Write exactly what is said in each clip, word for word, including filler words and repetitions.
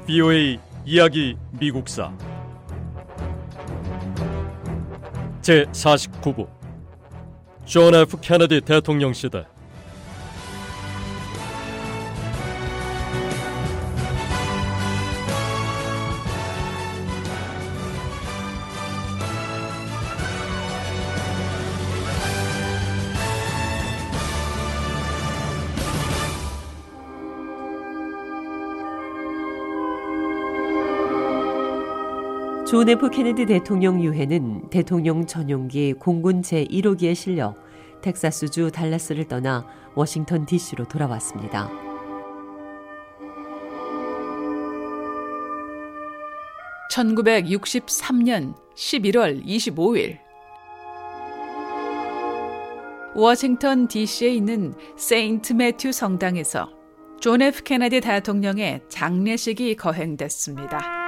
비오에이 이야기 미국사 제사십구 부 존 에프 케네디 대통령 시대. 존 에프 케네디 대통령 유해는 대통령 전용기 공군 제일 호기에 실려 텍사스주 달라스를 떠나 워싱턴 디씨로 돌아왔습니다. 천구백육십삼 년 십일월 이십오일 워싱턴 디씨에 있는 세인트 매튜 성당에서 존 에프 케네디 대통령의 장례식이 거행됐습니다.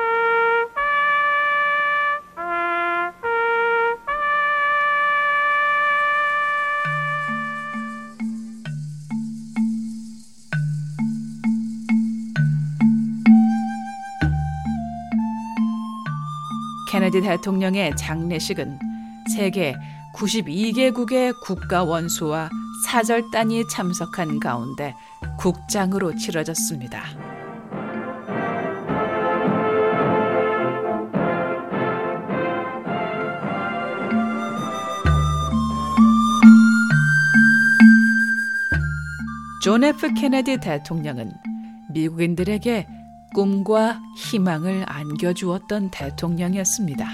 케네디 대통령의 장례식은 세계 구십이 개국의 국가 원수와 사절단이 참석한 가운데 국장으로 치러졌습니다. 존 에프 케네디 대통령은 미국인들에게 꿈과 희망을 안겨주었던 대통령이었습니다.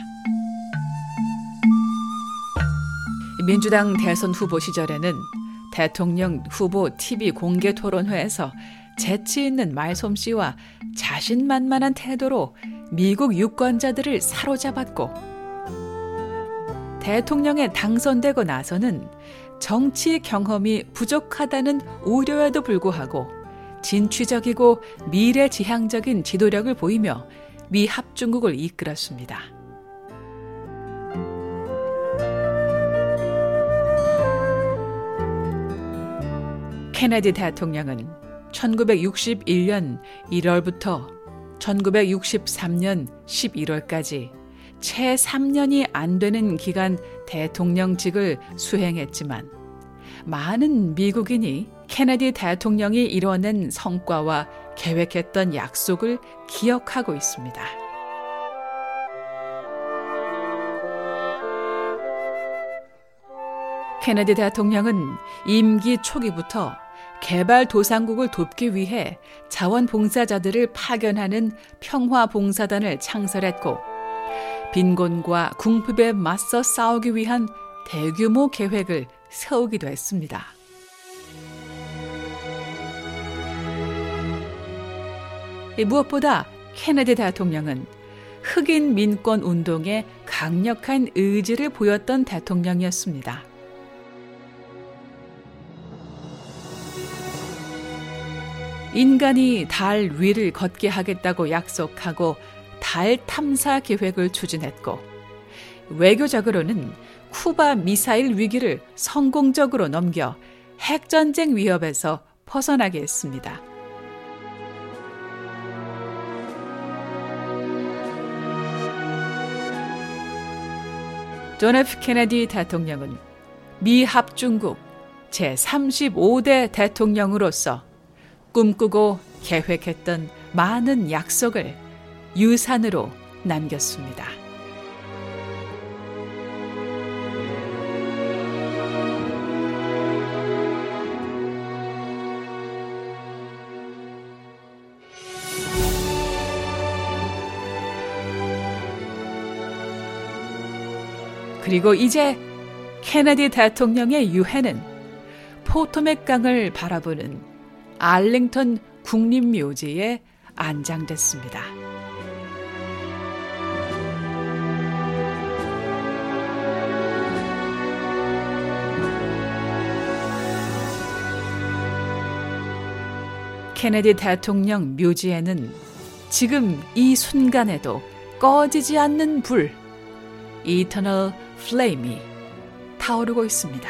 민주당 대선 후보 시절에는 대통령 후보 티비 공개 토론회에서 재치 있는 말솜씨와 자신만만한 태도로 미국 유권자들을 사로잡았고, 대통령에 당선되고 나서는 정치 경험이 부족하다는 우려에도 불구하고 진취적이고 미래지향적인 지도력을 보이며 미 합중국을 이끌었습니다. 케네디 대통령은 천구백육십일 년 일월부터 천구백육십삼 년 십일월까지 채 삼 년이 안 되는 기간 대통령직을 수행했지만, 많은 미국인이 케네디 대통령이 이뤄낸 성과와 계획했던 약속을 기억하고 있습니다. 케네디 대통령은 임기 초기부터 개발도상국을 돕기 위해 자원봉사자들을 파견하는 평화봉사단을 창설했고, 빈곤과 궁핍에 맞서 싸우기 위한 대규모 계획을 세우기도 했습니다. 무엇보다 케네디 대통령은 흑인 민권 운동에 강력한 의지를 보였던 대통령이었습니다. 인간이 달 위를 걷게 하겠다고 약속하고 달 탐사 계획을 추진했고, 외교적으로는 쿠바 미사일 위기를 성공적으로 넘겨 핵전쟁 위협에서 벗어나게 했습니다. 존 에프 케네디 대통령은 미 합중국 제삼십오 대 대통령으로서 꿈꾸고 계획했던 많은 약속을 유산으로 남겼습니다. 그리고 이제 케네디 대통령의 유해는 포토맥 강을 바라보는 알링턴 국립묘지에 안장됐습니다. 케네디 대통령 묘지에는 지금 이 순간에도 꺼지지 않는 불, 이터널 플레임이 타오르고 있습니다.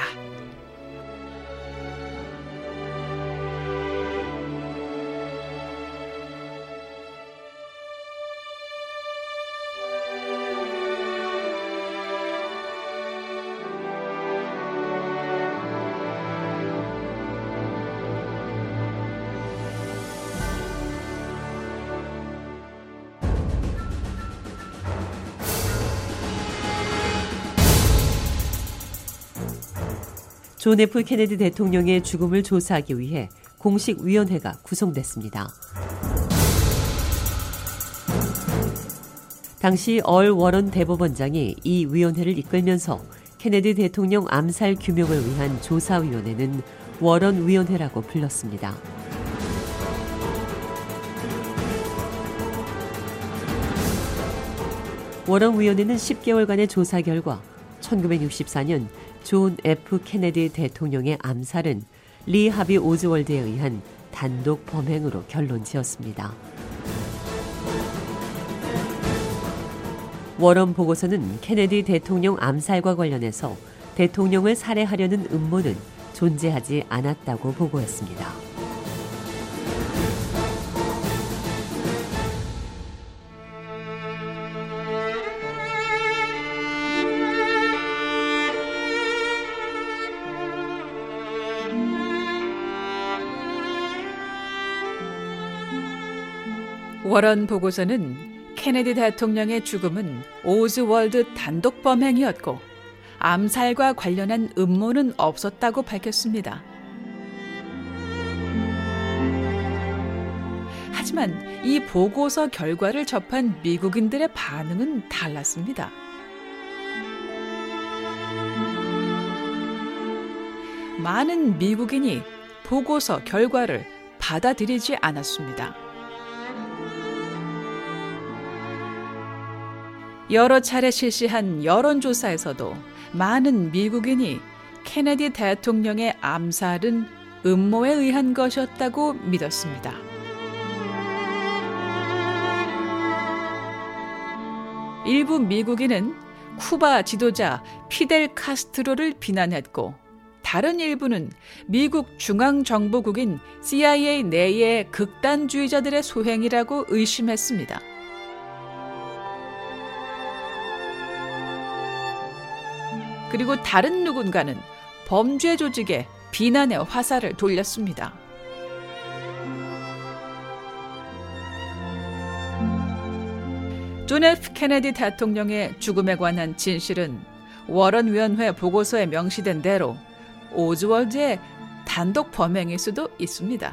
존 에프 케네디 대통령의 죽음을 조사하기 위해 공식 위원회가 구성됐습니다. 당시 얼 워런 대법원장이 이 위원회를 이끌면서 케네디 대통령 암살 규명을 위한 조사위원회는 워런 위원회라고 불렀습니다. 워런 위원회는 십 개월간의 조사 결과 천구백육십사 년 존 에프 케네디 대통령의 암살은 리 하비 오즈월드에 의한 단독 범행으로 결론 지었습니다. 워런 보고서는 케네디 대통령 암살과 관련해서 대통령을 살해하려는 음모는 존재하지 않았다고 보고했습니다. 워런 보고서는 케네디 대통령의 죽음은 오즈월드 단독 범행이었고 암살과 관련한 음모는 없었다고 밝혔습니다. 하지만 이 보고서 결과를 접한 미국인들의 반응은 달랐습니다. 많은 미국인이 보고서 결과를 받아들이지 않았습니다. 여러 차례 실시한 여론조사에서도 많은 미국인이 케네디 대통령의 암살은 음모에 의한 것이었다고 믿었습니다. 일부 미국인은 쿠바 지도자 피델 카스트로를 비난했고 다른 일부는 미국 중앙정보국인 씨 아이 에이 내의 극단주의자들의 소행이라고 의심했습니다. 그리고 다른 누군가는 범죄 조직에 비난의 화살을 돌렸습니다. 존 에프 케네디 대통령의 죽음에 관한 진실은 워런 위원회 보고서에 명시된 대로 오즈월드의 단독 범행일 수도 있습니다.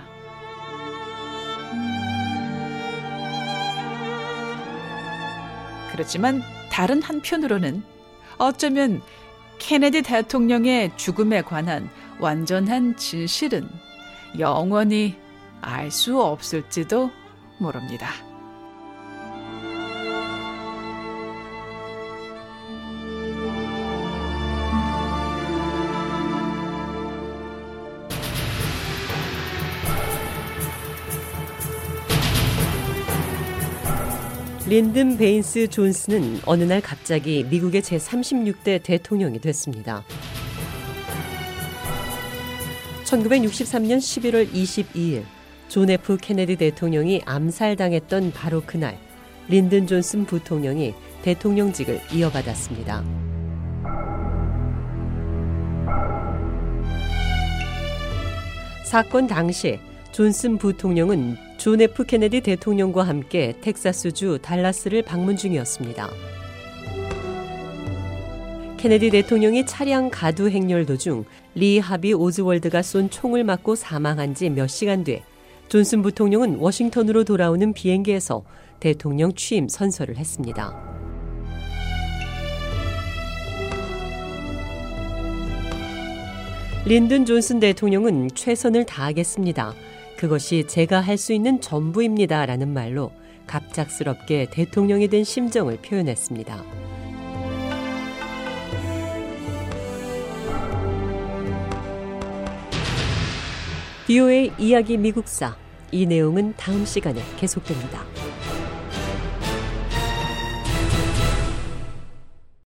그렇지만 다른 한편으로는 어쩌면 케네디 대통령의 죽음에 관한 완전한 진실은 영원히 알 수 없을지도 모릅니다. 린든 베인스 존슨은 어느 날 갑자기 미국의 제삼십육 대 대통령이 됐습니다. 천구백육십삼 년 십일월 이십이일 존 에프 케네디 대통령이 암살당했던 바로 그날 린든 존슨 부통령이 대통령직을 이어받았습니다. 사건 당시 존슨 부통령은 존 에프 케네디 대통령과 함께 텍사스주 달라스를 방문 중이었습니다. 케네디 대통령이 차량 가두 행렬 도중 리 하비 오즈월드가 쏜 총을 맞고 사망한 지 몇 시간 뒤 존슨 부통령은 워싱턴으로 돌아오는 비행기에서 대통령 취임 선서를 했습니다. 린든 존슨 대통령은 최선을 다하겠습니다. 그것이 제가 할 수 있는 전부입니다. 라는 말로 갑작스럽게 대통령이 된 심정을 표현했습니다. 브이오에이 이야기 미국사, 이 내용은 다음 시간에 계속됩니다.